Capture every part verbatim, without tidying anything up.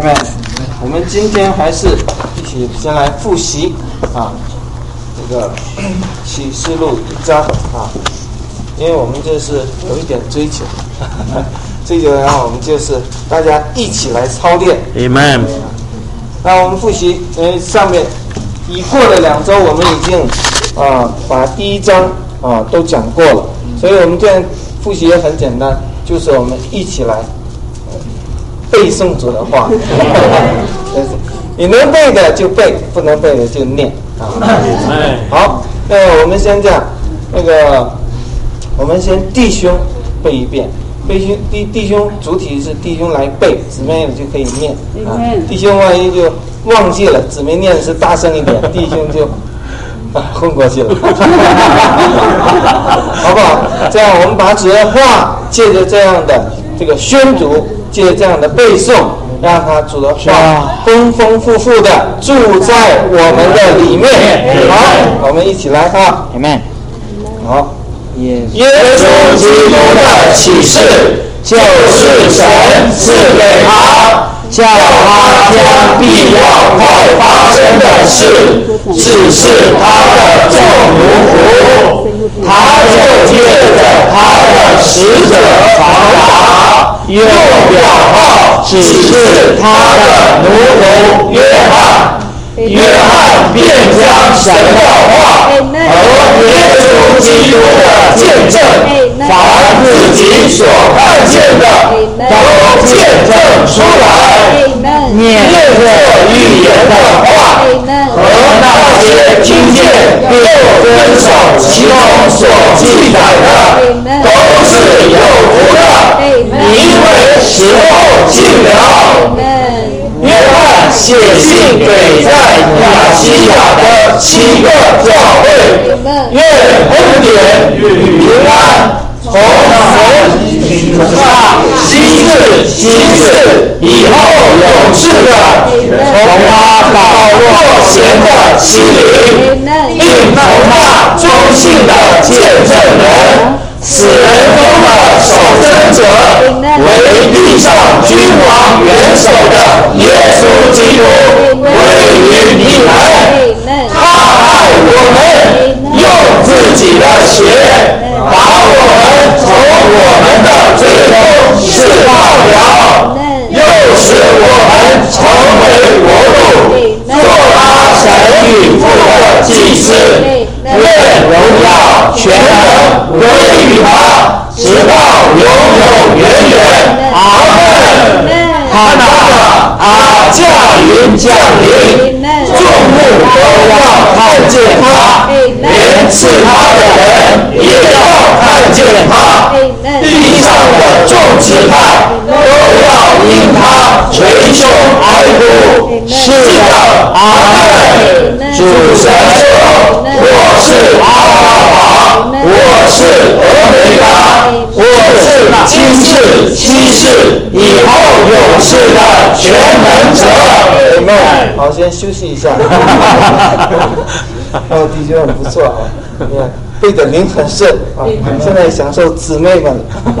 我们今天还是一起先来复习啊，这个启示录一章啊，因为我们这是有一点追求，呵呵追求，然后我们就是大家一起来操练。 Amen。 那我们复习，因为上面已过了两周，我们已经啊把第一章啊都讲过了，所以我们这样复习也很简单，就是我们一起来背诵主的话。你能背的就背，不能背的就念啊。好，那我们先这样，那个我们先弟兄背一遍，弟兄弟弟兄主体是弟兄来背，姊妹就可以念啊。弟兄万一就忘记了，姊妹念的是大声一点，弟兄就啊混过去了，好不好？这样我们把主的话借着这样的这个宣读，借着这样的背诵，让他主的话丰丰富富的住在我们的里面。好，我们一起来啊 Amen。 好， 耶耶稣基督的启示就是神赐给他， 叫他将必要快发生的事指示他的众奴仆，他就借着他的使者传达，用表号指示他的奴仆约翰。约翰便将神的话和耶稣基督的见证，凡自己所看见的都见证出来，念作预言的话和那些听见并遵守其中所记载的，都是有福的，因为时候近了。约翰写信给在亚细亚的七个教会，愿恩典与平安从神上稀释稀释以后永世的，从他保罗贤的欺凌，并从他忠信的见证人，死人中的守贞者，为地上君王元首的耶稣基督，归于你们。他爱我们，用自己的血把我们从我们的罪中释放了，又使我们成为国度，做他神与父的祭司。愿荣耀全能归于他，直到永永远远。阿门。看哪，他驾云降临，众目都要看见他，连刺他的人也要看见他，地上的众支派都要因他捶胸哀哭。是的，阿门。主神说，我是阿拉法，我是俄梅嘎，我是今世今世以后永世的全能者。 好，先休息一下。哦，弟兄很不错啊，你看背的灵很顺啊，现在享受姊妹们。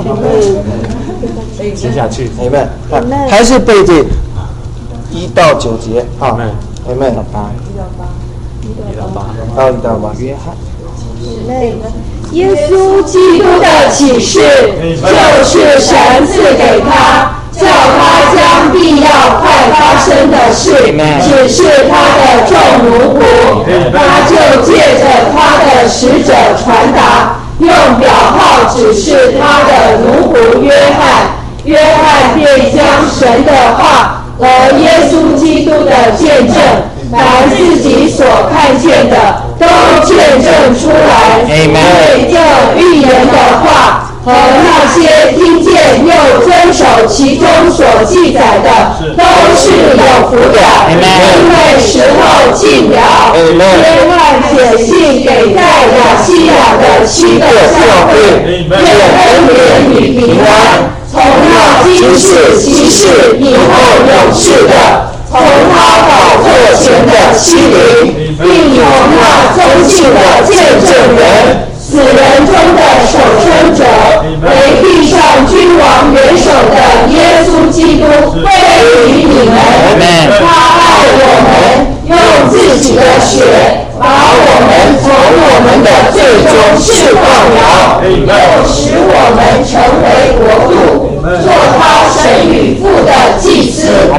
接下去 Amen， 还是背这一到九节啊 Amen， 八一到八到一到八。约翰， 耶稣基督的启示就是神赐给他，叫他将必要快发生的事指示他的众奴仆，他就借着他的使者传达，用表号指示他的奴仆约翰。约翰便将神的话和耶稣基督的见证，凡自己所看见的都见证出来，因为这预言的话和那些听见又遵守其中所记载的，都是有福的，因为时候近了。约翰写信给在亚细亚的七个教会，愿恩典与平安从那今世今世以后永世的，从他宝座前的欺凌，并由那忠信的见证人，死人中的守生者，为地上君王元首的耶稣基督，归于你们。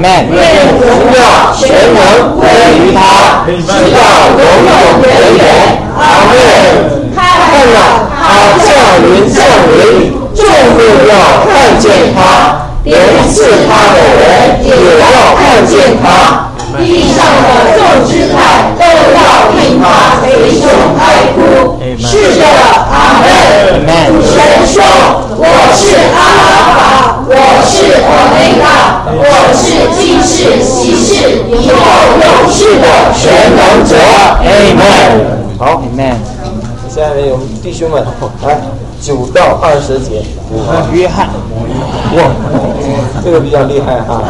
Amen。 愿荣耀全能归于他，直到永永远远。阿门。看了，他降临降临，众目要看见他，连刺他的人也要看见他。地上的众支派都要因他悲痛哀哭。是的，阿门。主神说：“我是阿拉法，我是欧梅嘎，我是今世、昔世、以后永世的全能者。”阿门。 好 Amen。 下面有弟兄们来九到二十节。 约翰， 哇，这个比较厉害哈。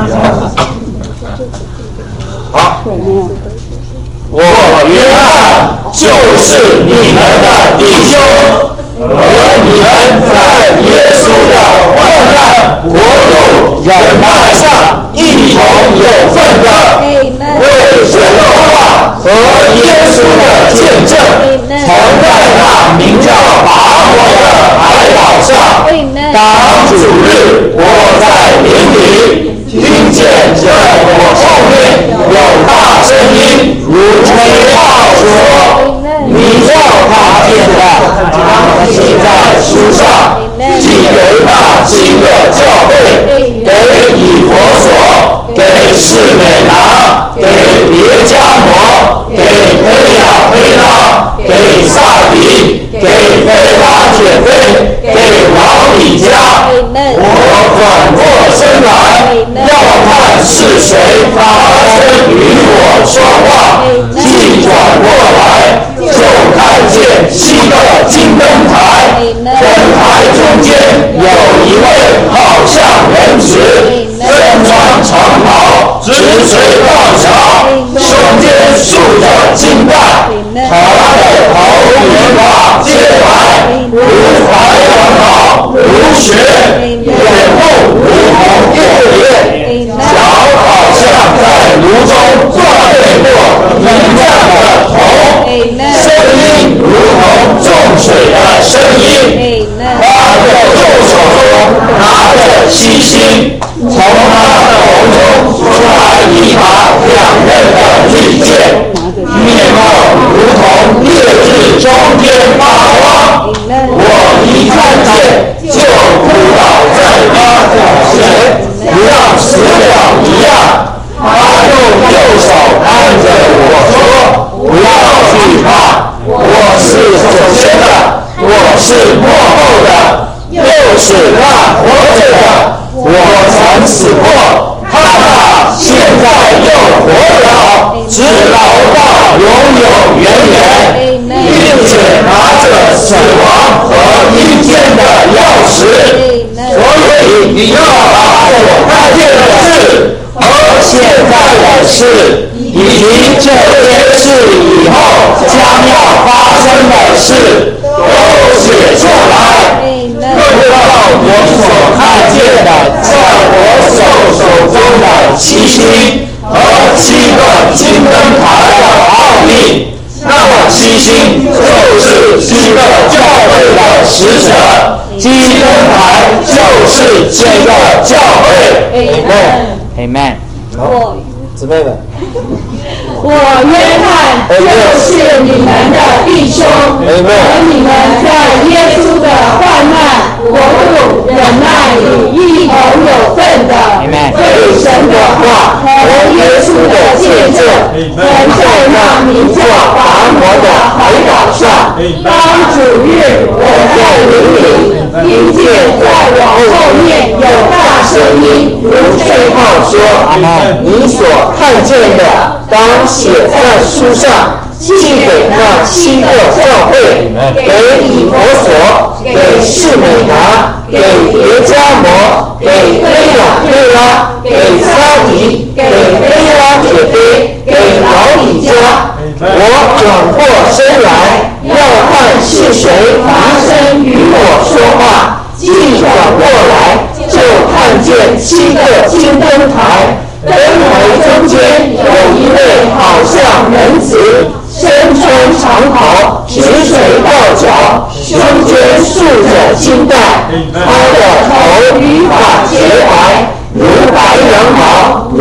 好， 我约翰就是你们的弟兄，和你们在耶稣的患难、国度、忍耐上一同有份的，为神的话和耶稣的见证，曾在那名叫拔摩的海岛上，当主日我在林里听见在我后面有大声音如吹号说：“你要他见的，将写在书上，寄给那七个教会，给以弗所，给士美拿，给别迦摩，给腓亚非拉，给撒底，给腓拉铁非，给老底嘉。我转过身来，要看是谁发声与我说话。既转过来，就看见七个金灯台，灯台中间有一位好像人子，身穿长袍，直垂到脚，胸间束着金带，他的头比马皆白，如白羊毛，如雪，眼目如同月亮，脚好像在炉中锻炼过一样的铜，声音如同众水的声音。他的右手中拿着七星，从他的口中出来一把两刃的利剑，面貌如同烈日中天发光。我一看见就扑倒在他脚前，像死了一样。他用右手按着我说：“不要惧怕，我是首先的，我是末后的，又是那活着的。我曾死过，看啊，现在又活了，直到到永永远远，并且拿着死亡和阴间的钥匙。所以你要把我看见的事和现在的事，以及这些事以后将要发生的事，都写出来。论到我所看见的，在我手手中的七星和七个金灯台的奥秘，那七星就是七个教会的使者，金灯台就是七个教会。Amen。 好，姊妹们， 我约翰就是你们的弟兄，和你们在耶稣的患难、国度、忍耐里一同有份的，为神的话和耶稣的见证，曾在那名叫拔摩的海岛上，当主日我在林里听见在我后面有大声音如吹号说：“你所看见的，当写在书上，寄给那七个教会，给以弗所，给士美拿，给别迦摩，给腓亚非拉，给撒底，给腓拉铁非，给老底嘉。我转过身来，要看是谁发声与我说话。既转过来，就看见七个金灯台。灯台中间有一位好像人子，身穿长袍，直垂到脚，胸间束着金带，他的头与发洁白，如白羊毛，如雪。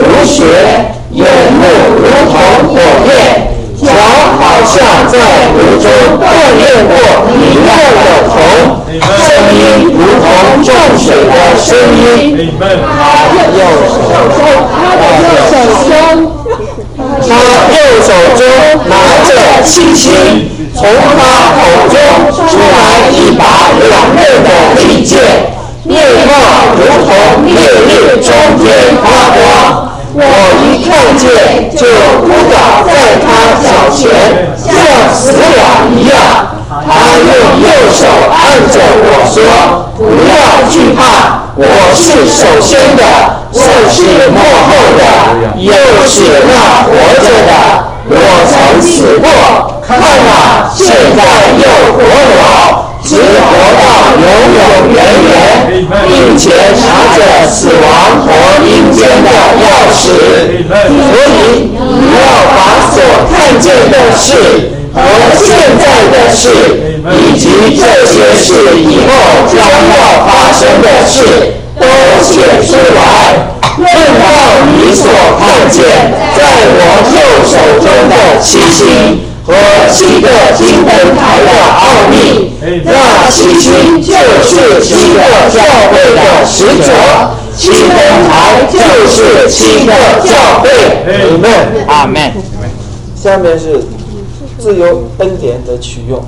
血，眼目如同火焰，脚好像在炉中锻炼过明亮的铜，声音如同重水的声音。他右手中，他的右手中，他右手中拿着七星，从他口中出来一把两刃的利剑，面貌如同烈日中天发光。我一看见就扑倒在他脚前，像死了一样。他用右手按着我说：“不要惧怕，我是首先的，我是末后的，又是那活着的。我曾死过，看啊，现在又活了，直活到永永远远，并且拿着死亡和阴间的钥匙。所以你要把所看见的事和现在的事，以及这些事以后将要发生的事，都写出来。论到你所看见在我右手中的七星和七个金灯台的奥秘，那七星就是七个教会的使者，七灯台就是七个教会。 阿们， 阿们。 下面是自由恩典的取用。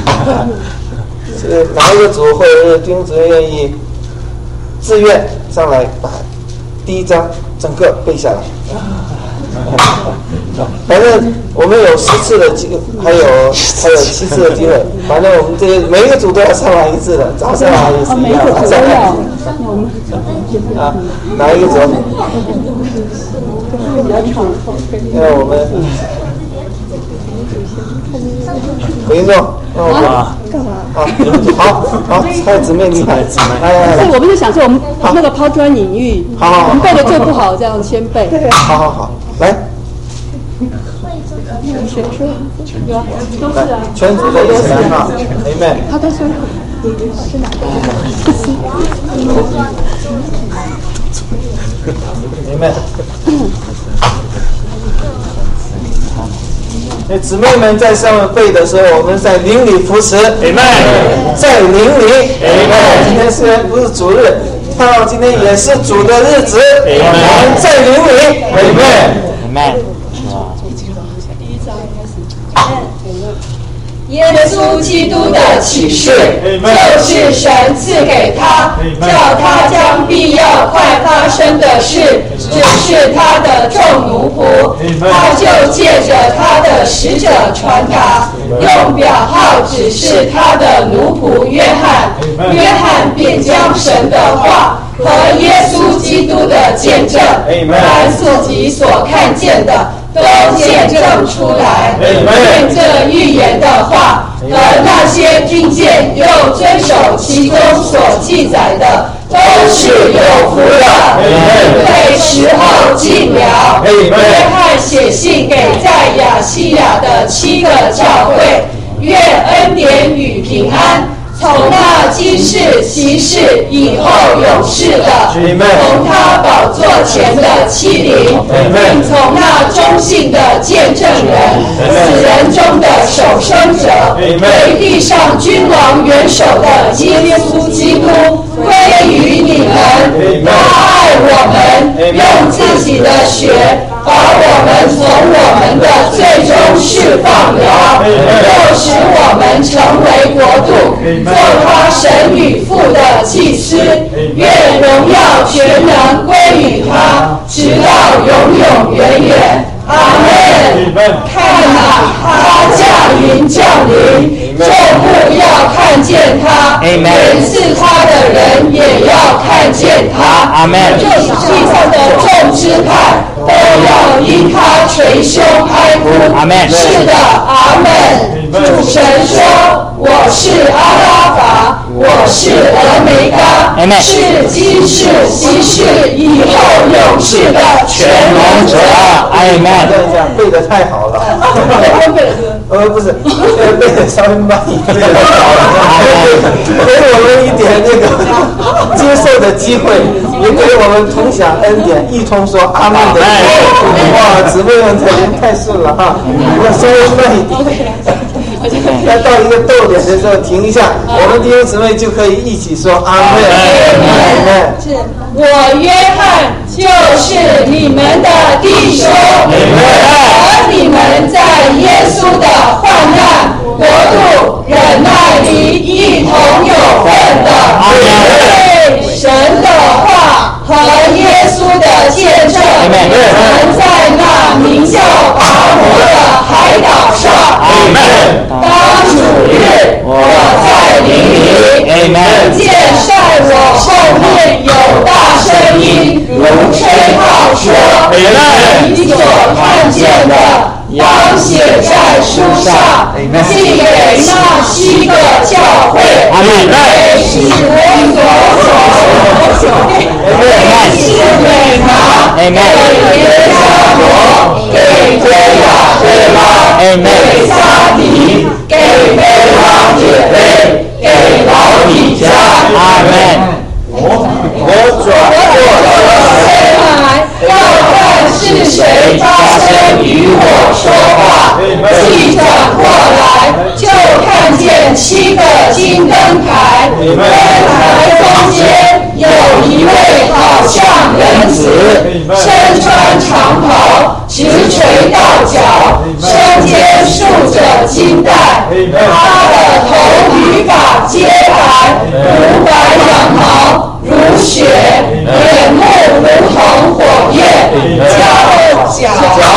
是哪一个组或者是弟兄姊妹愿意自愿上来把第一章整个背下来？反正我们有十次的机会，还有还有七次的机会。反正我们这每一个组都要上来一次的，早上来也是一样，晚上来啊，哪一个组？因为我们回应众，啊，干嘛？啊，好好，还有姊妹厉害，来来来， 所以我们就想说，我们那个抛砖引玉， 好好好， 我们背的做不好，这样先背。 好好好，来。 有啊，都是啊， 全组的一起来哈 ，Amen。 他都说是哪个 ？Amen。那姊妹们在上面背的时候，我们在灵里扶持 ，Amen。在灵里 ，Amen。今天虽然不是主日，看到今天也是主的日子 ，Amen。在灵里 ，Amen。Amen。 耶稣基督的启示，就是神赐给他，叫他将必要快发生的事指示他的众奴仆，他就借着他的使者传达，用表号指示他的奴仆约翰，约翰便将神的话和耶稣基督的见证，凡自己所看见的都见证出来，愿这预言的话和那些听见又遵守其中所记载的，都是有福的，因为时候近了。约翰写信给在亚细亚的七个教会，愿恩典与平安从那今世其世以后永世的，从他宝座前的欺凌，并从那忠信的见证人，死人中的守生者，为地上君王元首的耶稣基督，归于你们。他爱我们，用自己的血把我们从我们的罪中释放了，又使我们成为国度，做他神与父的祭司。愿荣耀全能归于他，直到永永远远。阿们。看啊，他驾云降临，众目要看见他，认识他的人也要看见他。阿们。就地上的众支派都要因他捶胸哀哭。阿们。是的，阿们。主神说：“我是阿拉法，我是俄梅嘎，是今世、昔世、以后永世的全能者。”阿 Amen 这样背得太好了。呃，不是，背得稍微慢一点，给我们一点那个接受的机会，也给我们同享恩典，一同说阿门的机会。哇，姊妹们这人太顺了哈，要稍微慢一点。要到一个逗点的时候停一下，我们弟兄姊妹就可以一起说阿门。阿门。 我约翰就是你们的弟兄，和你们在耶稣的患难、国度、忍耐里一同有份的。对神的话和耶稣的见证，曾在那名叫拔摩的海岛上。当主日，我在林里，听见在我后面有大声音，如吹号说：“你所看见的，当写在书上，寄给那七个教会。给使徒所所给士美拿，给约加罗，给推雅推拉，给撒迪，给贝拉铁贝，给老底嘉。阿门。我转过来，要看是谁发声与我说话。一转过来，就看见七个金灯台，灯台中间有一位好像人子，身穿长袍，直垂到脚，身间束着金带，他的头与发皆白，如白羊毛，如雪，眼目如同火焰，脚脚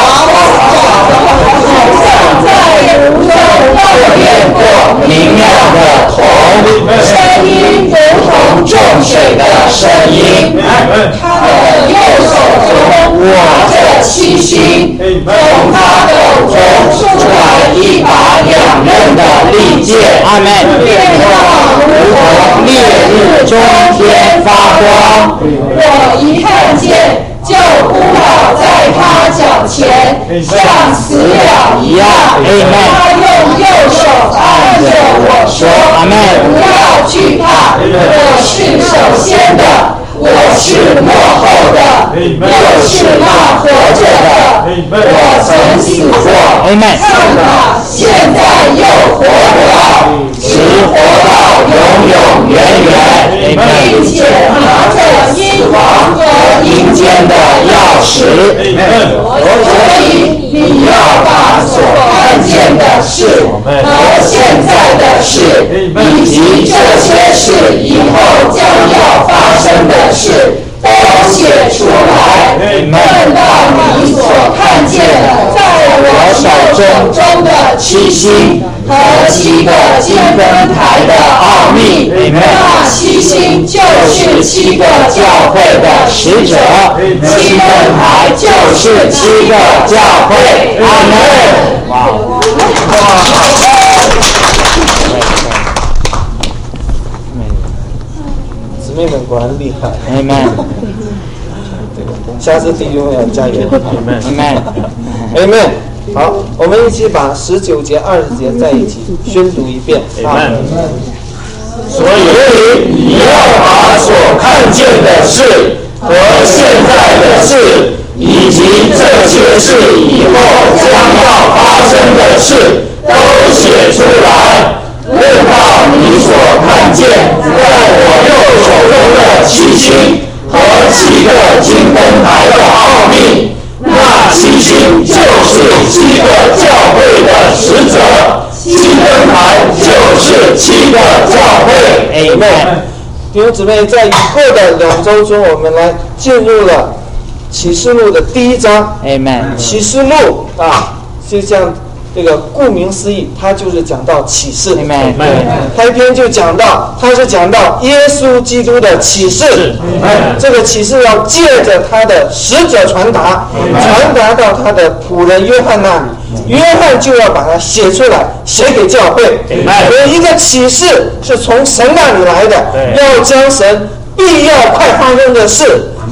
像在炉中烙炼过明亮的铜，声音如同众水的声音。他的右手中拿着七星，从他口中出来一把两刃的利剑，亮如同烈日中天发光。我一看见，就扑倒在他脚前，像死了一样。他用右手按着我说：“不要惧怕，我是首先的，我是末后的，又是那活着的。我曾死过，看吧，现在又活了，直活到永永远远，并且拿着阴王和阴间的钥匙。所以你要把所看见的事和现在的事，以及这些事以后将要发生的事，都写出来，论到你所看见的在我手中的七星和七个金灯台的奥秘。那七星就是七个教会的使者，七灯台就是七个教会。阿门。哇！ 姊妹们果然厉害。 阿门。 下次弟兄要加油。 阿门。 阿门。好，我们一起把十九节、二十节在一起宣读一遍。 阿门。所以你要把所看见的事和现在的事，以及这些事以后将要发生的事，都写出来。论到你所看见在我右手中的七星和七个金灯台的奥秘，那七星就是七个教会的使者，七灯台就是七个教会。Amen。 弟兄姊妹，在以后的两周中，我们来进入了启示录的第一章。 Amen。 启示录啊，就像这个顾名思义，它就是讲到启示。 Amen。 开篇就讲到，它是讲到耶稣基督的启示。这个启示要借着他的使者传达，传达到他的仆人约翰那里。约翰就要把它写出来，写给教会。有一个启示是从神那里来的，要将神必要快发生的事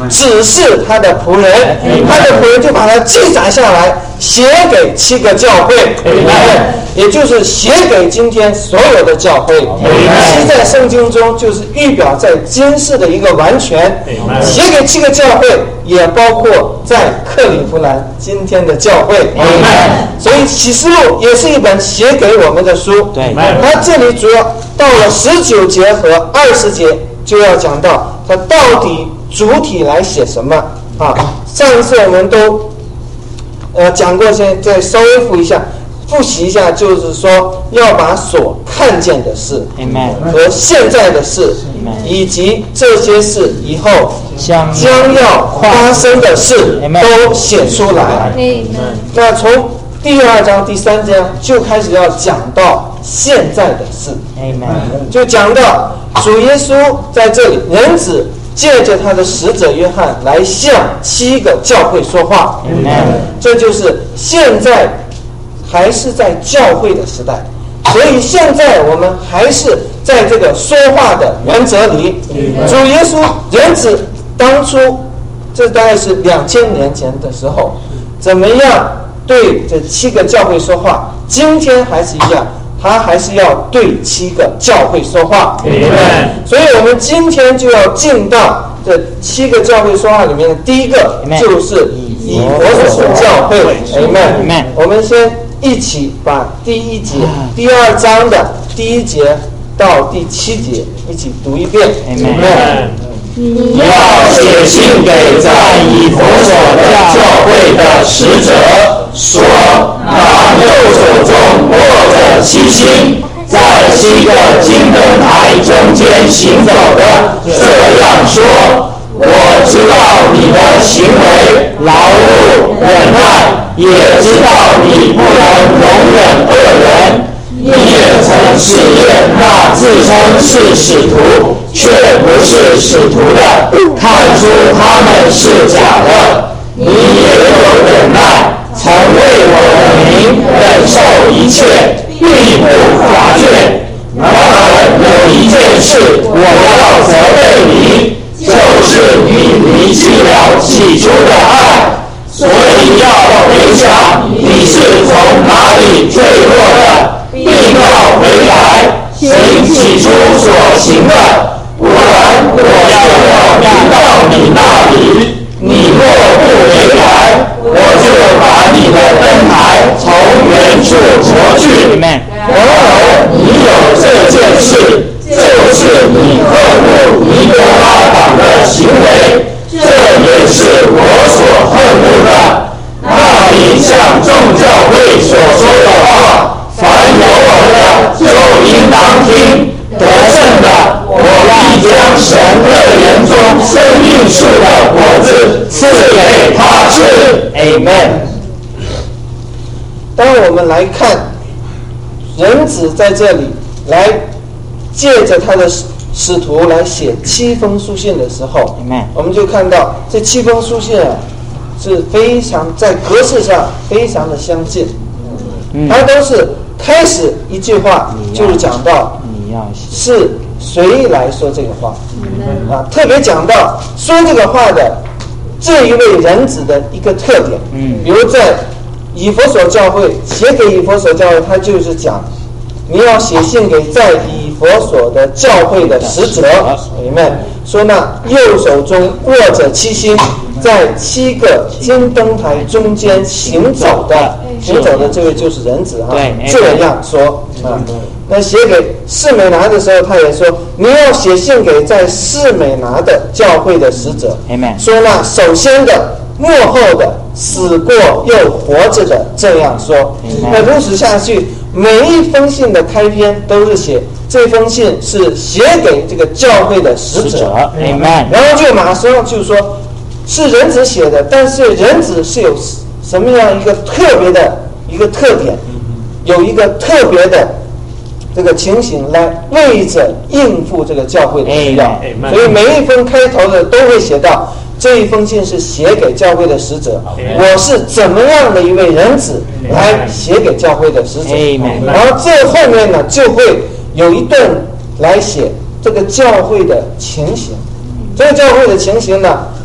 指示他的仆人，他的仆人就把它记载下来，写给七个教会，也就是写给今天所有的教会。七在圣经中就是预表在今世的一个完全，写给七个教会，也包括在克里夫兰今天的教会。所以启示录也是一本写给我们的书。它这里主要到了十九节和二十节就要讲到它到底主体来写什么啊？上一次我们都呃讲过，先再稍微复一下，复习一下，就是说要把所看见的事和现在的事，以及这些事以后将要发生的事都写出来。那从第二章、第三章就开始要讲到现在的事，就讲到主耶稣在这里，人子借着他的使者约翰来向七个教会说话。这就是现在还是在教会的时代，所以现在我们还是在这个说话的原则里。主耶稣人子当初，这大概是两千年前的时候，怎么样对这七个教会说话，今天还是一样，他还是要对七个教会说话。所以我们今天就要进到这七个教会说话里面的第一个，就是以弗所教会。Amen。我们先一起把第一节、第二章的第一节到第七节一起读一遍。Amen。 你要写信给在以弗所的教会的使者，说那右手中握着七星，在七个金灯台中间行走的，这样说：我知道你的行为、劳碌、忍耐，也知道你不能容忍恶人。你也曾试验那自称是使徒却不是使徒的，看出他们是假的。你也有忍耐，曾为我的名忍受一切，并不乏倦。然而有一件事我要责备你，就是你离弃了起初的爱。所以要回想你是从哪里坠落的，并要回来行起初所行的，不然我就要临到你那里。你若不回来，我就把你的灯台从原处挪去。然而你有这件事，就是你恨恶尼哥拉党的行为，这也是我所恨恶的。那你向众教会所说的话，凡有耳的就应当听。得胜的，我必将神乐园中生命树的果子赐给他吃。 Amen。 当我们来看人子在这里来借着他的使徒来写七封书信的时候， Amen。 我们就看到这七封书信啊是非常在格式上非常的相近，嗯、它都是开始一句话就是讲到是谁来说这个话，嗯、啊，特别讲到说这个话的这一位人子的一个特点，嗯，比如在以弗所教会写给以弗所教会，他就是讲你要写信给在以弗所的教会的使者，里面说那右手中握着七星，在七个金灯台中间行走的，行走的这位就是人子啊，这样说啊。那写给士美拿的时候，他也说你要写信给在士美拿的教会的使者，说那首先的、幕后的、死过又活着的，这样说。那如此下去，每一封信的开篇都是写这封信是写给这个教会的使者，然后就马上就说是人子写的，但是人子是有什么样一个特别的一个特点，有一个特别的这个情形来为着应付这个教会的需要，所以每一封开头的都会写到这一封信是写给教会的使者，我是怎么样的一位人子来写给教会的使者，然后这后面呢就会有一段来写这个教会的情形。这个教会的情形呢，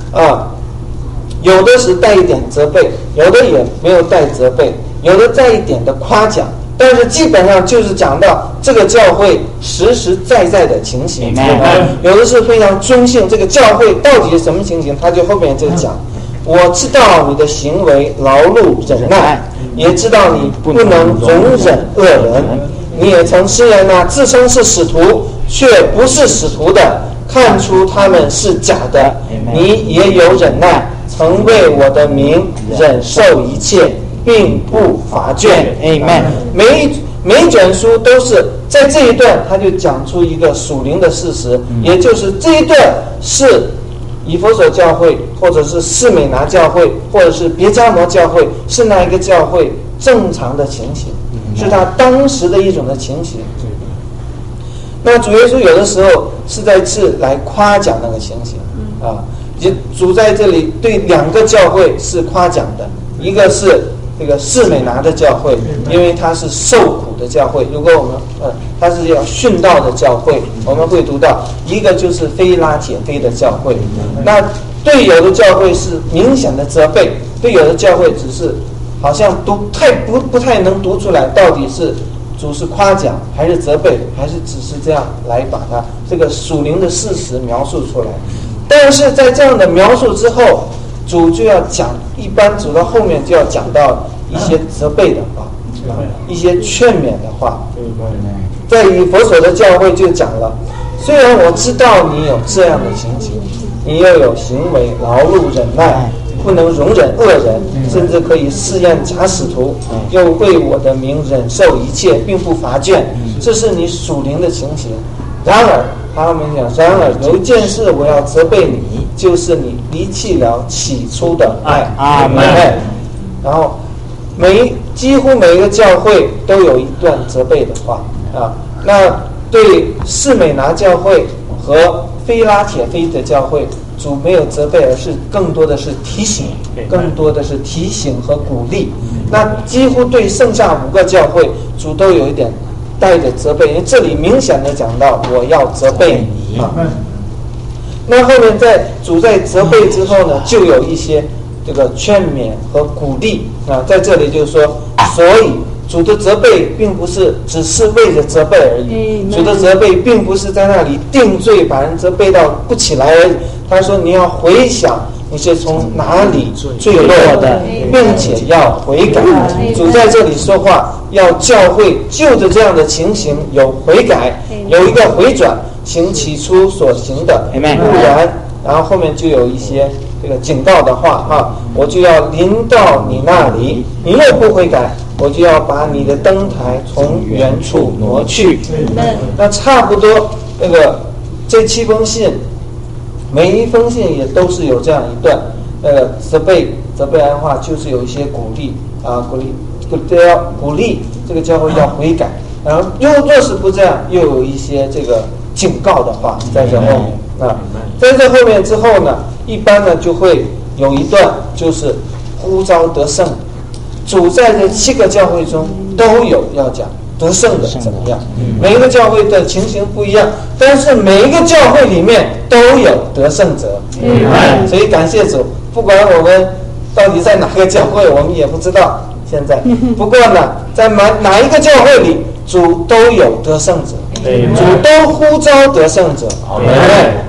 啊，有的是带一点责备，有的也没有带责备，有的带一点的夸奖，但是基本上就是讲到这个教会实实在在的情形。有的是非常中性，这个教会到底是什么情形，他就后面就讲，我知道你的行为劳碌忍耐，也知道你不能容忍恶人，你也曾诗人呢、啊、自称是使徒，却不是使徒的，看出他们是假的，你也有忍耐，曾为我的名忍受一切，并不乏倦。Amen。每一每一卷书都是在这一段，他就讲出一个属灵的事实，嗯、也就是这一段是以弗所教会，或者是士美拿教会，或者是别迦摩教会，是那一个教会正常的情形，嗯、是他当时的一种的情形。嗯、那主耶稣有的时候是在次来夸奖那个情形，嗯、啊，主在这里对两个教会是夸奖的，一个是这个士美拿的教会，因为它是受苦的教会。如果我们呃，它是要殉道的教会，我们会读到一个就是非拉铁非的教会。那对有的教会是明显的责备，对有的教会只是好像读太不不太能读出来，到底是主是夸奖还是责备，还是只是这样来把它这个属灵的事实描述出来。但是在这样的描述之后，主就要讲，一般主到后面就要讲到一些责备的话，啊、一些劝勉的话。在以弗所的教会就讲了，虽然我知道你有这样的情形，你又有行为劳碌忍耐，不能容忍恶人，甚至可以试验假使徒，又为我的名忍受一切，并不乏倦，这是你属灵的情形。然而他们讲，然而有一件事我要责备你，就是你离弃了起初的爱。阿们。然后每几乎每一个教会都有一段责备的话啊。那对士美拿教会和非拉铁非的教会，主没有责备，而是更多的是提醒，更多的是提醒和鼓励。那几乎对剩下五个教会，主都有一点带着责备，因为这里明显的讲到我要责备你啊。那后面在主在责备之后呢，就有一些这个劝勉和鼓励啊。在这里就是说，所以主的责备并不是只是为了责备而已，主的责备并不是在那里定罪，把人责备到不起来而已。他说你要回想你是从哪里坠落的，并且要悔改。主在这里说话，要教会就着这样的情形有悔改，有一个回转，行起初所行的，不然，然后后面就有一些这个警告的话啊，我就要临到你那里，你又不悔改，我就要把你的灯台从原处挪去。那差不多那个这七封信，每一封信也都是有这样一段，呃，责备责备完话，就是有一些鼓励啊，鼓励鼓要鼓励这个教会要悔改，然后又若是不这样，又有一些这个警告的话在这后面啊，在这后面之后呢，一般呢就会有一段就是呼召得胜，主在这七个教会中都有要讲得胜的怎么样，每一个教会的情形不一样，但是每一个教会里面都有得胜者，嗯、所以感谢主，不管我们到底在哪个教会，我们也不知道现在，不过呢，在哪哪一个教会里，主都有得胜者，嗯、主都呼召得胜者，嗯、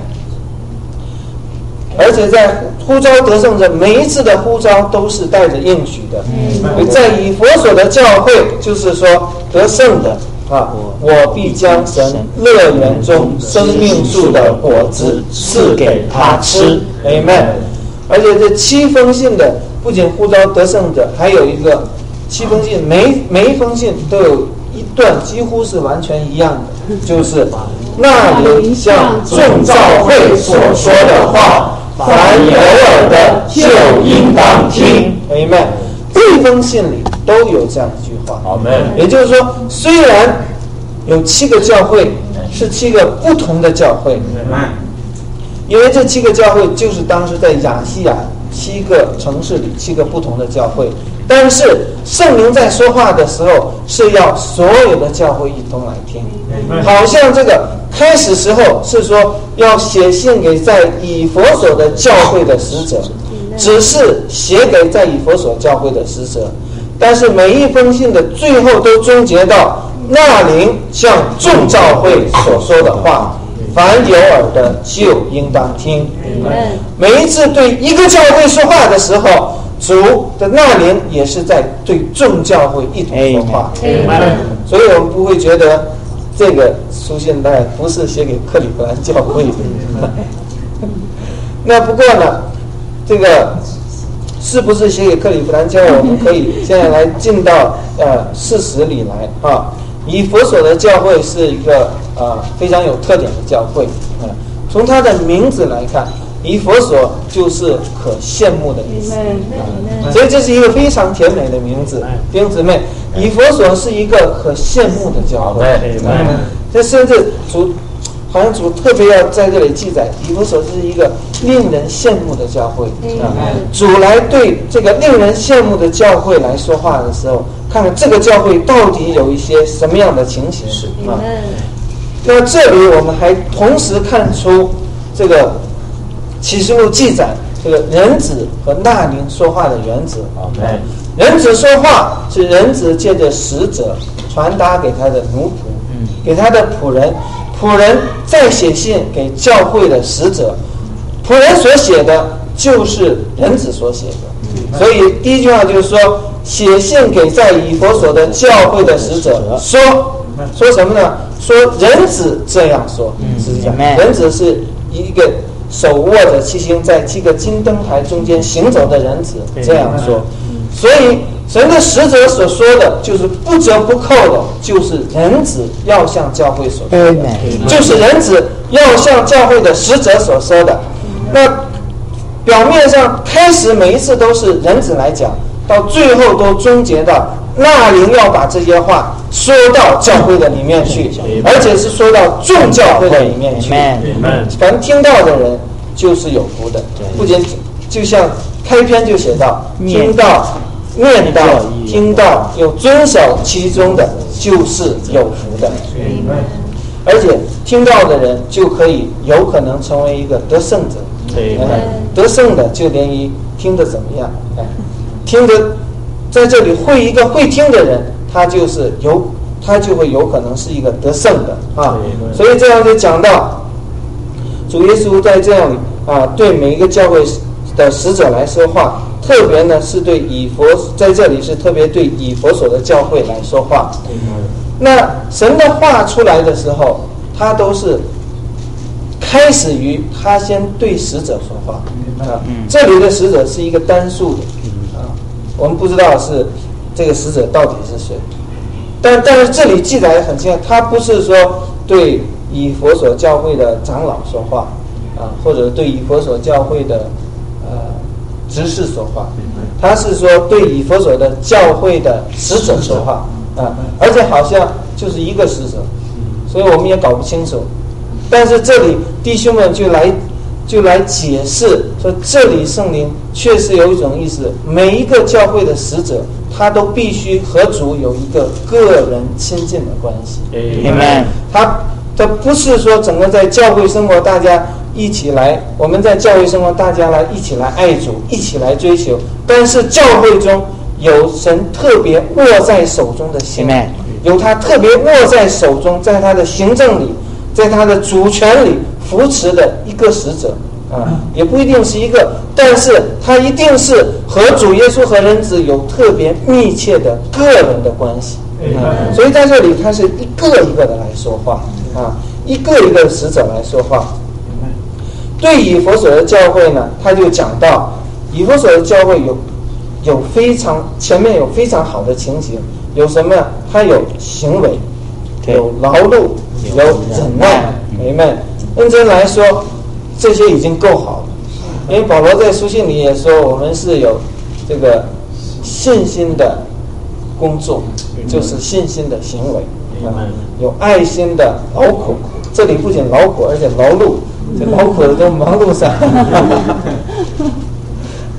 而且在呼召得胜者每一次的呼召都是带着应许的，嗯、在以弗所的教会就是说得胜的啊，我必将神乐园中生命树的果子赐给他吃 Amen。 而且这七封信的不仅呼召得胜者，还有一个七封信，每每一封信都有一段几乎是完全一样的，就是那里像众教会所说的话，凡有耳的就应当听 Amen。 这封信里都有这样一句话，也就是说，虽然有七个教会是七个不同的教会，因为这七个教会就是当时在亚细亚七个城市里七个不同的教会，但是圣灵在说话的时候是要所有的教会一同来听。好像这个开始时候是说要写信给在以弗所的教会的使者，只是写给在以弗所教会的使者，但是每一封信的最后都终结到那灵向众教会所说的话，凡有耳的就应当听。每一次对一个教会说话的时候，主的那灵也是在对众教会一同说话。所以我们不会觉得这个书信带不是写给克里夫兰教会的。那不过呢，这个是不是写给克里夫兰教会，我们可以现在来进到呃事实里来啊。以弗所的教会是一个呃非常有特点的教会，嗯、呃，从它的名字来看，以弗所就是可羡慕的意思，嗯、所以这是一个非常甜美的名字。弟兄姊妹，以弗所是一个可羡慕的教会，嗯，这甚至主好像主特别要在这里记载，以弗所是一个令人羡慕的教会啊。主来对这个令人羡慕的教会来说话的时候，看看这个教会到底有一些什么样的情形啊？那这里我们还同时看出这个启示录记载这个人子和那灵说话的原则。人子说话是人子借着使者传达给他的奴仆，给他的仆人，仆人再写信给教会的使者，仆人所写的就是人子所写的。所以第一句话就是说，写信给在以弗所的教会的使者，说说什么呢？说人子这样说，是这样。人子是一个手握着七星，在七个金灯台中间行走的人子，这样说。所以神的使者所说的就是不折不扣的，就是人子要向教会所说的，就是人子要向教会的使者所说的。那表面上开始每一次都是人子来讲，到最后都终结到那灵要把这些话说到教会的里面去，而且是说到众教会的里面去。凡听到的人就是有福的，不仅就像开篇就写到，听到、念到、听到有遵守其中的，就是有福的。而且听到的人就可以有可能成为一个得胜者。得胜的就连于听得怎么样？哎，听得在这里会一个会听的人，他就是有，他就会有可能是一个得胜的啊。所以这样就讲到主耶稣在这样啊对每一个教会的使者来说话，特别呢是对以弗在这里是特别对以弗所的教会来说话。那神的话出来的时候，他都是开始于他先对使者说话啊。这里的使者是一个单数的啊，我们不知道是这个使者到底是谁，但但是这里记载很清楚，他不是说对以弗所教会的长老说话啊，或者对以弗所教会的呃执事说话，他是说对以弗所的教会的使者说话啊，而且好像就是一个使者，所以我们也搞不清楚。但是这里弟兄们就来就来解释说，这里圣灵确实有一种意思，每一个教会的使者他都必须和主有一个个人亲近的关系。Amen。他他不是说整个在教会生活大家一起来，我们在教会生活大家来一起来爱主，一起来追求，但是教会中有神特别握在手中的心，有他特别握在手中，在他的行政里，在他的主权里扶持的一个使者啊，也不一定是一个，但是他一定是和主耶稣和人子有特别密切的个人的关系啊，所以在这里他是一个一个的来说话啊，一个一个使者来说话。对以弗所的教会呢，他就讲到以弗所的教会有有非常前面有非常好的情形，有什么？他有行为，有劳碌，有忍耐。你们认真来说，这些已经够好了。因为保罗在书信里也说，我们是有这个信心的工作，就是信心的行为，啊，有爱心的劳苦。这里不仅劳苦，而且劳碌，这劳苦的都忙碌上。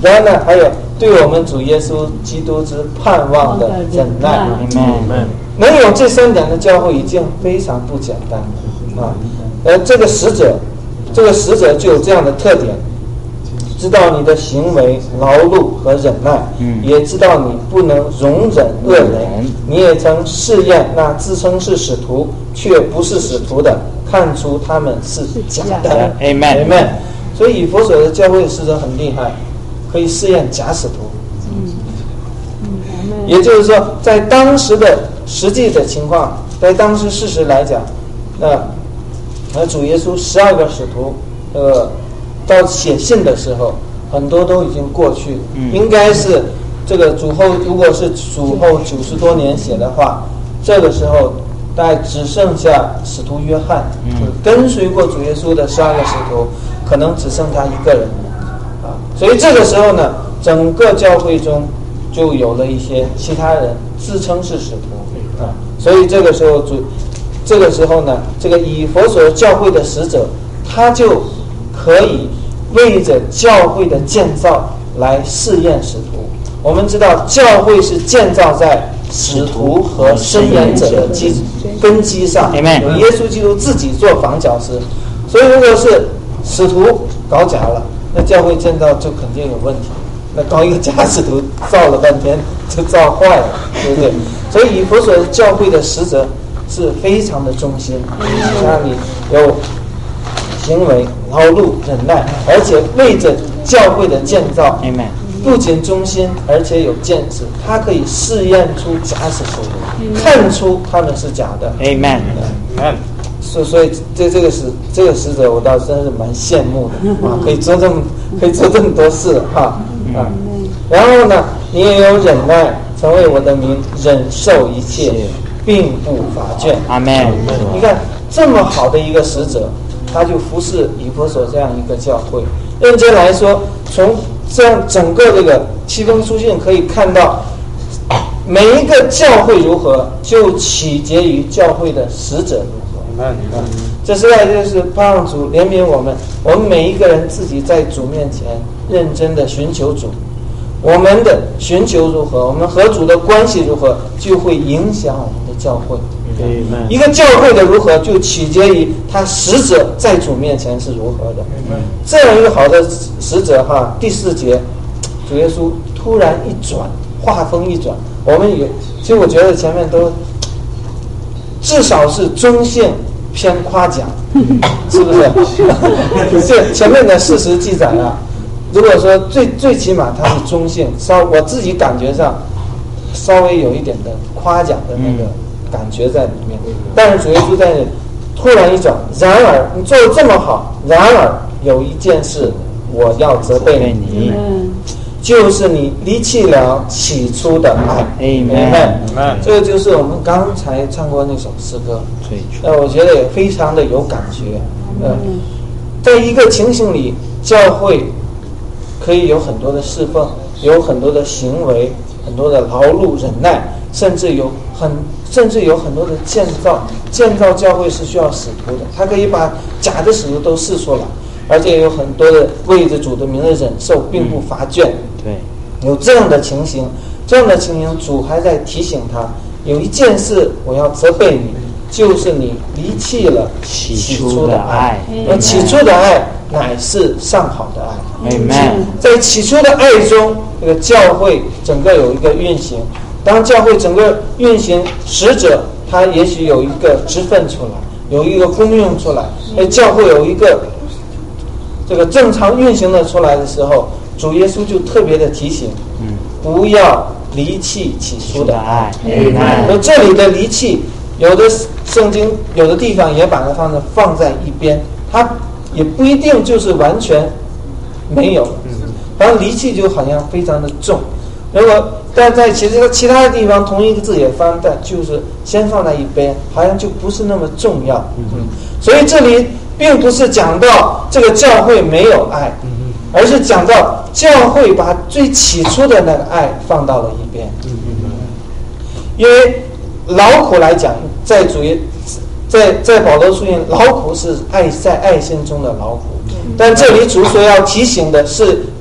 然后呢，还有对我们主耶稣基督之盼望的忍耐。能有这三点的教会已经非常不简单了啊！呃，这个使者，这个使者就有这样的特点，知道你的行为劳碌和忍耐，嗯、也知道你不能容忍恶人。你也曾试验那自称是使徒却不是使徒的，看出他们是假的。Amen Amen。所以以弗所的教会的使者很厉害，可以试验假使徒。嗯嗯、也就是说，在当时的实际的情况，在当时事实来讲，那那主耶稣十二个使徒，呃，到写信的时候，很多都已经过去，嗯、应该是这个主后，如果是主后九十多年写的话，这个时候大概只剩下使徒约翰，嗯、就是跟随过主耶稣的十二个使徒，可能只剩他一个人啊。所以这个时候呢，整个教会中就有了一些其他人自称是使徒啊。所以这个时候主，这个时候呢，这个以弗所教会的使者，他就可以为着教会的建造来试验使徒。我们知道教会是建造在使徒和申言者的基根基上，有耶稣基督自己做房角石。所以如果是使徒搞假了，那教会建造就肯定有问题。那搞一个假使徒造了半天就造坏了，对不对？所以以弗所教会的使者是非常的忠心，那里有行为劳碌忍耐，而且为着教会的建造，不仅忠心，而且有见识，他可以试验出假使徒，看出他们是假的。Amen。所所以这这个使这个使者，我倒真是蛮羡慕的啊，可以做这么可以做这么多事哈啊。然后呢，你也有忍耐，成为我的名，忍受一切，并不乏倦。阿们。你看这么好的一个使者，他就服侍以弗所这样一个教会。认真来说，从这样整个这个七封书信可以看到，每一个教会如何，就起结于教会的使者如何。嗯嗯，这实在就是盼望主怜悯我们，我们每一个人自己在主面前认真的寻求主。我们的寻求如何，我们和主的关系如何，就会影响我们的教会。嗯、一个教会的如何，就取决于他使者在主面前是如何的。嗯、这样一个好的使者哈，第四节，主耶稣突然一转，话锋一转，我们也其实我觉得前面都至少是中性偏夸奖，是不是？这前面的事实记载啊。如果说最最起码它是中性，稍我自己感觉上稍微有一点的夸奖的那个感觉在里面，但是主耶稣在突然一转，然而你做得这么好，然而有一件事我要责备你，就是你离弃了起初的爱。Amen。这个就是我们刚才唱过那首诗歌，呃，我觉得也非常的有感觉。呃，在一个情形里，教会可以有很多的侍奉，有很多的行为，很多的劳碌忍耐，甚至有很甚至有很多的建造。建造教会是需要使徒的，他可以把假的使徒都试出来，而且有很多的为着主的名的忍受，并不乏倦。对，有这样的情形，这样的情形，主还在提醒他，有一件事我要责备你，就是你离弃了起初的爱。而起初的爱乃是上好的爱。Amen。在起初的爱中，这个教会整个有一个运行。当教会整个运行，使者他也许有一个职分出来，有一个功用出来，而教会有一个这个正常运行的出来的时候，主耶稣就特别的提醒，嗯，不要离弃起初的爱。而这里的离弃，有的圣经有的地方也把它放在放在一边，它也不一定就是完全没有，反正离弃就好像非常的重。如果但在其实其他的地方同一个字也放，但就是先放在一边，好像就不是那么重要。嗯，所以这里并不是讲到这个教会没有爱，而是讲到教会把最起初的那个爱放到了一边。因为劳苦来讲，在主耶在在保罗书信，劳苦是爱在爱心中的劳苦，但这里主所要提醒的是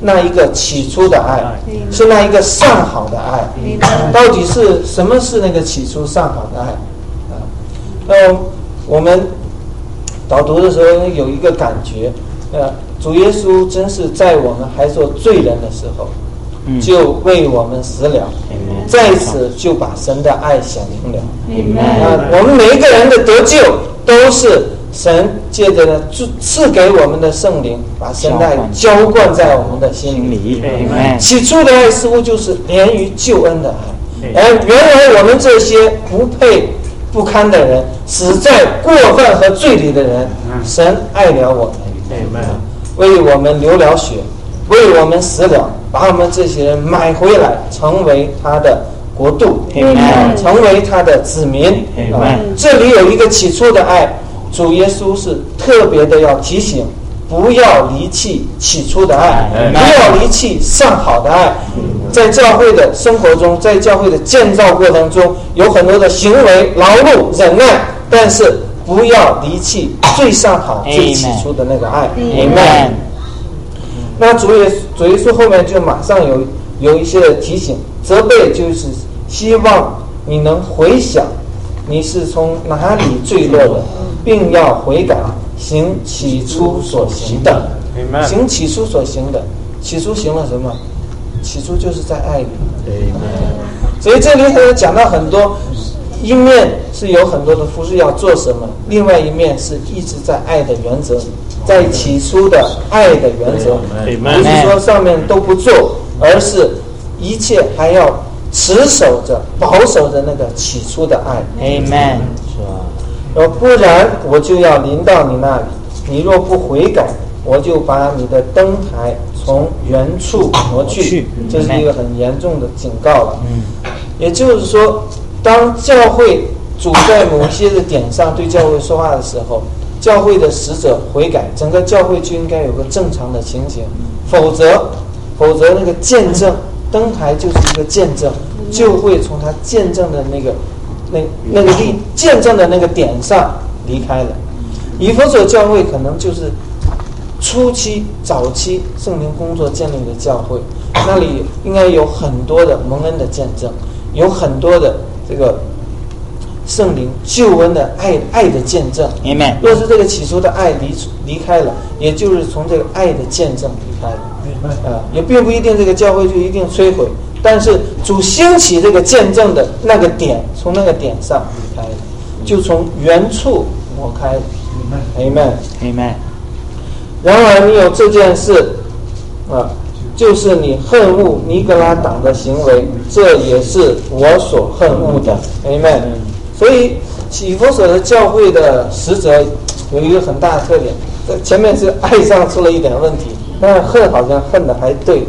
那一个起初的爱，是那一个上好的爱。到底是什么是那个起初上好的爱啊？呃，我们导读的时候有一个感觉，呃，主耶稣真是在我们还做罪人的时候，就为我们死了，在此就把神的爱显明了。啊，我们每一个人的得救都是神借着呢赐给我们的圣灵，把神的爱浇灌在我们的心里。起初的爱似乎就是连于救恩的爱，而原来我们这些不配不堪的人，死在过犯和罪里的人，神爱了我们，为我们流了血，为我们死了，把我们这些人买回来，成为他的国度，成为他的子民。这里有一个起初的爱，主耶稣是特别的要提醒，不要离弃起初的爱，不要离弃上好的爱。在教会的生活中，在教会的建造过程中，有很多的行为、劳碌、忍耐，但是不要离弃最上好、最起初的那个爱。Amen。那主耶主耶稣后面就马上有有一些的提醒、责备，就是希望你能回想你是从哪里坠落的，并要悔改，行起初所行的。行起初所行的，起初行了什么？起初就是在爱里。所以这里他讲到很多，一面是有很多的服事要做什么，另外一面是一直在爱的原则，在起初的爱的原则，不是说上面都不做，而是一切还要持守着、保守着那个起初的爱。Amen。而不然我就要临到你那里，你若不悔改，我就把你的灯台从原处挪去。这是一个很严重的警告了。也就是说，当教会主在某些的点上对教会说话的时候，教会的使者悔改，整个教会就应该有个正常的情形，否则否则那个见证灯台就是一个见证，就会从他见证的那个那那个力见证的那个点上离开了。以弗所教会可能就是初期早期圣灵工作建立的教会，那里应该有很多的蒙恩的见证，有很多的这个圣灵救恩的爱爱的见证。Amen。若是这个起初的爱离离开了，也就是从这个爱的见证离开了。啊，也并不一定这个教会就一定摧毁，但是主兴起这个见证的那个点，从那个点上离开了，就从原处挪开了。Amen。Amen。然而你有这件事啊，就是你恨恶尼格拉党的行为，这也是我所恨恶的。Amen。所以以弗所的教会的使者有一个很大的特点，前面是爱上出了一点问题，但是恨好像恨的还对，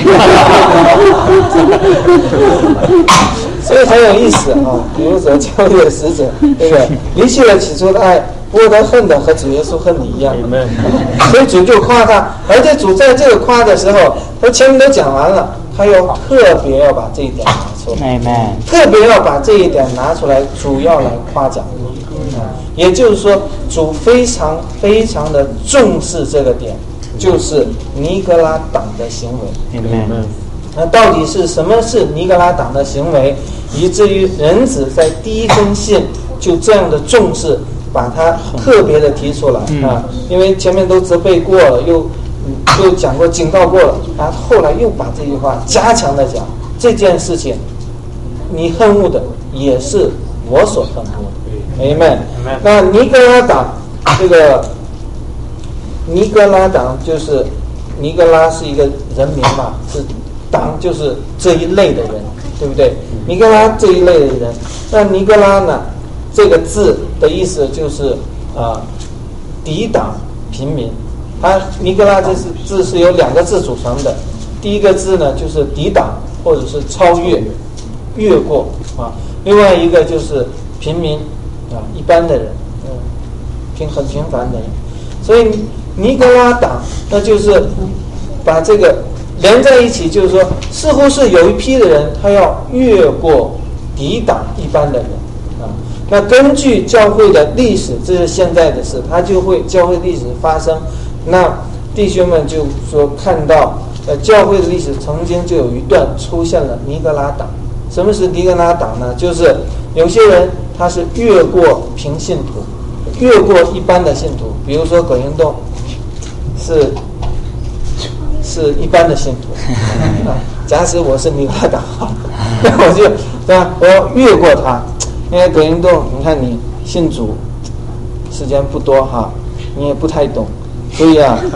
所以很有意思啊。以弗所教会的使者，对不对？离弃了起初的爱，不过他恨的和主耶稣恨的一样，所以主就夸他，而且主在这个夸的时候，他前面都讲完了，他又特别要把这一点拿出来，特别要把这一点拿出来，主要来夸奖。也就是说，主非常非常的重视这个点，就是尼格拉党的行为。那到底是什么是尼格拉党的行为，以至于人子在第一封信就这样的重视，把它特别的提出来啊？因为前面都责备过了，又又讲过、警告过了，然后后来又把这句话加强的讲，这件事情你恨恶的也是我所恨恶的。Amen。那尼格拉党，这个尼格拉党就是尼格拉是一个人名嘛，是党就是这一类的人，对不对？尼格拉这一类的人，那尼格拉呢，这个字的意思就是啊、呃，抵挡平民。它尼格拉这是字是由两个字组成的，第一个字呢就是抵挡或者是超越、越过啊，另外一个就是平民。啊，一般的人，嗯，平很平凡的人，所以尼格拉党，那就是把这个连在一起，就是说，似乎是有一批的人，他要越过抵挡一般的人啊。那根据教会的历史，这是现在的事，他就会教会历史发生，那弟兄们就说看到呃，教会的历史曾经就有一段出现了尼格拉党。什么是尼格拉党呢？就是有些人他是越过平信徒，越过一般的信徒，比如说葛英栋是是一般的信徒啊。假使我是尼格拉党，那我就对吧？我要越过他，因为葛英栋，你看你信主时间不多哈，你也不太懂，所以啊。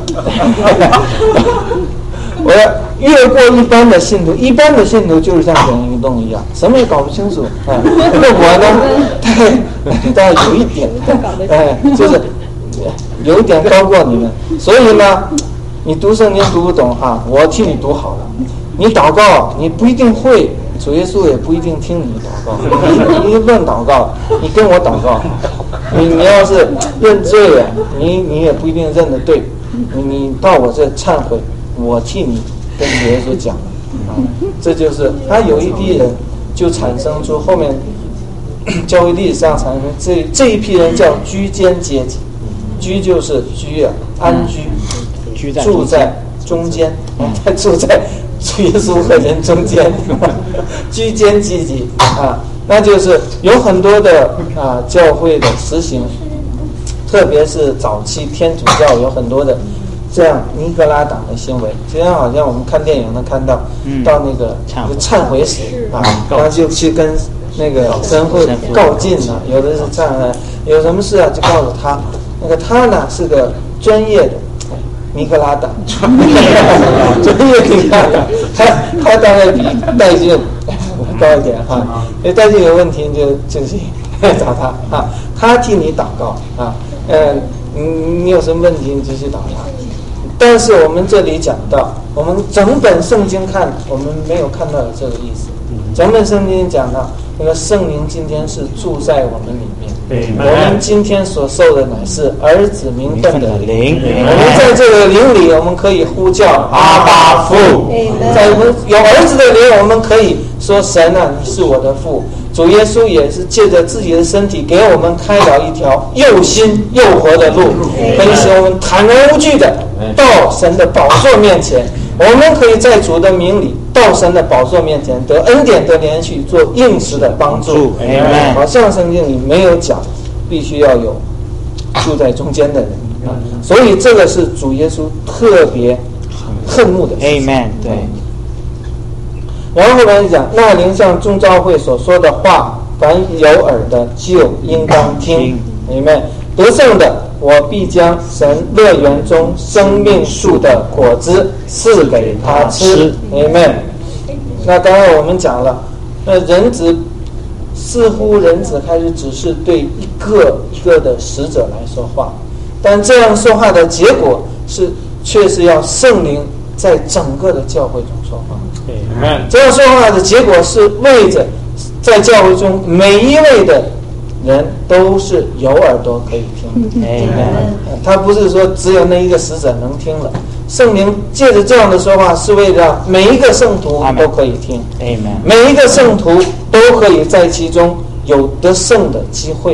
我要越过一般的信徒，一般的信徒就是像葛英栋一样，什么也搞不清楚。哎，那我呢，大概有一点，哎，就是有一点高过你们。所以呢，你读圣经读不懂哈，我替你读好了。你祷告，你不一定会，主耶稣也不一定听你祷告，你你乱祷告，你跟我祷告。你你要是认罪了，你你也不一定认得对，你你到我这忏悔。我替你跟耶稣讲了啊，这就是他有一批人就产生出后面教会历史上产生这这一批人叫居间阶级，居就是居啊，安居，居在住在中间，他住在主耶稣和人中间，居间阶级啊，那就是有很多的啊教会的实行，特别是早期天主教有很多的。这样尼格拉党的行为，就像好像我们看电影能看到，嗯、到那个忏悔室啊，他就去跟那个神会告进了、啊，有的是这样的，有什么事啊就告诉他，那个他呢是个专业的尼格拉党，专业尼格拉党，他他当然比戴俊高一点哈，因为戴俊有问题就就去找他啊，他替你祷告啊，嗯，你你有什么问题你就去找他。但是我们这里讲到，我们整本圣经看，我们没有看到有这个意思。整本圣经讲到，那个圣灵今天是住在我们里面。对，我们今天所受的乃是儿子名分的灵。我们在这个灵里，我们可以呼叫阿爸父。在我们有儿子的灵，我们可以说神啊，你是我的父。主耶稣也是借着自己的身体给我们开了一条又新又活的路，可以使我们坦然无惧的到神的宝座面前。我们可以在主的名里到神的宝座面前得恩典得连续做应时的帮助。好像圣经里没有讲必须要有住在中间的人啊，所以这个是主耶稣特别恨恶的事情。Amen， 对。然后呢讲，那灵像众召会所说的话，凡有耳的就应当听。Amen。得胜的，我必将神乐园中生命树的果子赐给他吃。Amen。那刚才我们讲了，那人子似乎人子开始只是对一个一个的使者来说话，但这样说话的结果是，却是要圣灵在整个的教会中说话。这样说话的结果是为着在教会中每一位的人都是有耳朵可以听。他不是说只有那一个使者能听了，圣灵借着这样的说话是为了每一个圣徒都可以听，每一个圣徒都可以在其中有得胜的机会。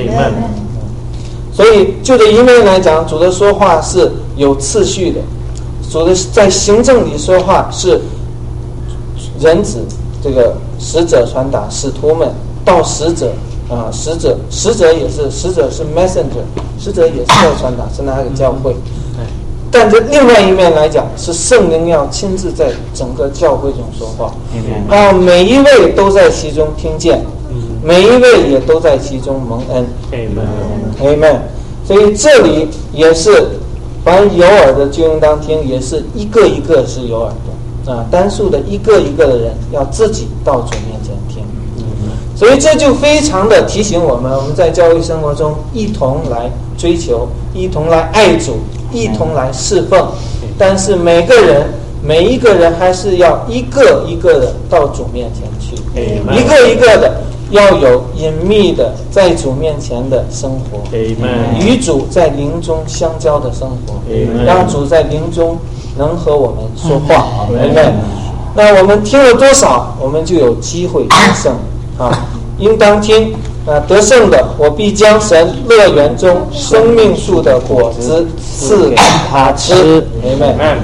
所以就这一面来讲，主的说话是有次序的，主的在行政里说话是人子这个使者传达，使徒们到使者啊，使者使者也是使者是 messenger， 使者也是在传达，是那个教会。但这另外一面来讲，是圣灵要亲自在整个教会中说话，啊，每一位都在其中听见，每一位也都在其中蒙恩。Amen。所以这里也是，凡有耳的就应当听，也是一个一个是有耳的。啊，单数的一个一个的人要自己到主面前听，所以这就非常的提醒我们，我们在教育生活中一同来追求，一同来爱主，一同来侍奉。但是每个人每一个人还是要一个一个的到主面前去，一个一个的要有隐秘的在主面前的生活，与主在灵中相交的生活，让主在灵中能和我们说话。Amen。那我们听了多少，我们就有机会得胜啊！应当听啊！得胜的，我必将神乐园中生命树的果子赐给他吃。Amen。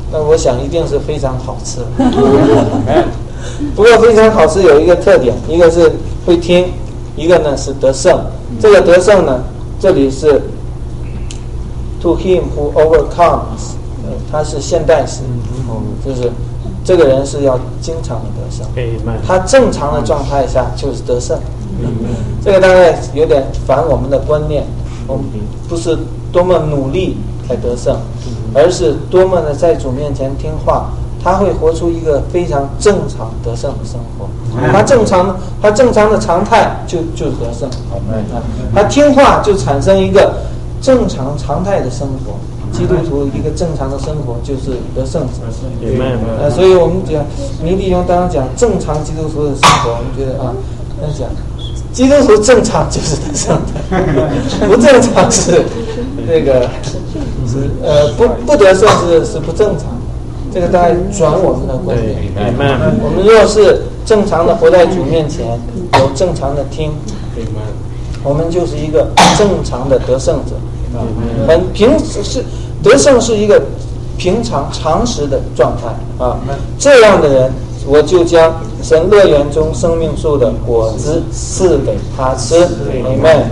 那我想一定是非常好吃。不过非常好吃有一个特点，一个是会听，一个呢是得胜。这个得胜呢，这里是 to him who overcomes， 呃，它是现代式，嗯，就是这个人是要经常的得胜。他正常的状态下就是得胜。这个大概有点反我们的观念，我们不是多么努力才得胜，而是多么的在主面前听话。他会活出一个非常正常得胜的生活。他正常，他正常的常态就就是得胜。他听话就产生一个正常常态的生活。基督徒一个正常的生活就是得胜者。呃，所以我们讲，倪弟兄当然讲正常基督徒的生活，我们觉得啊，那讲基督徒正常就是得胜的，不正常是那个是呃不不得胜是是不正常。这个大概转我们的观点。我们若是正常的活在主面前，有正常的听，我们就是一个正常的得胜者。很平是得胜是一个平常常识的状态啊。这样的人，我就将神乐园中生命树的果子赐给他吃。Amen。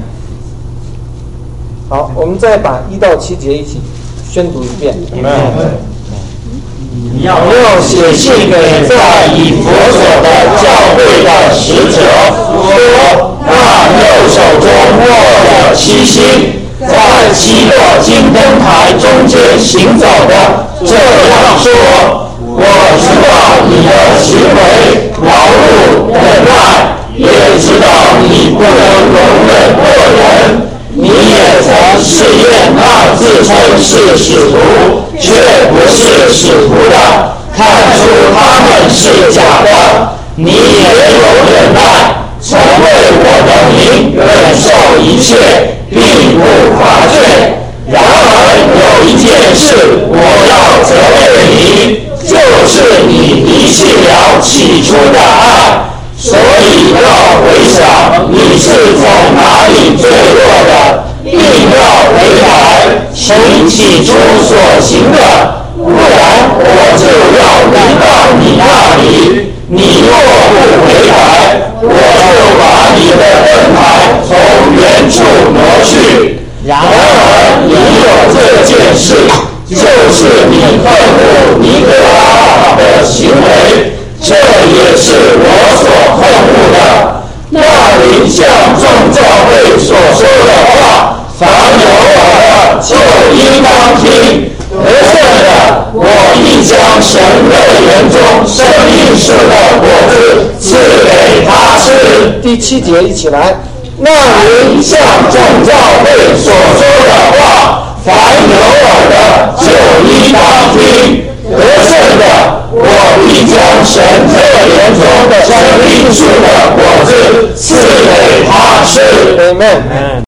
好，我们再把一到七节一起宣读一遍。Amen。 你要写信给在以弗所的教会的使者，说那右手中握着七星，在七个金灯台中间行走的，这样说：我知道你的行为、劳碌、忍耐，也知道你不能容忍恶人。你也曾试验那自称是使徒却不是使徒的，看出他们是假的。你也有忍耐，曾为我的名忍受一切，并不乏倦。然而有一件事我要责备你，就是你离弃了起初的爱。所以要回想你是从哪里坠落的，并要悔改，行起初所行的，不然我就要临到你那里。你若不悔改，我就把你的灯台从原处挪去。然而你有这件事，就是你恨恶尼哥拉法的行为，这也是我所恨恶的。那灵向众教会所说的话，凡有耳的就应当听。得胜的，我必将神乐园中生命树的果子赐给他吃。 第七节一起来。 那灵向众教会所说的话，凡有耳的就应当听。得胜的，我必将神乐园中的生命树的果子赐给他吃。 Amen。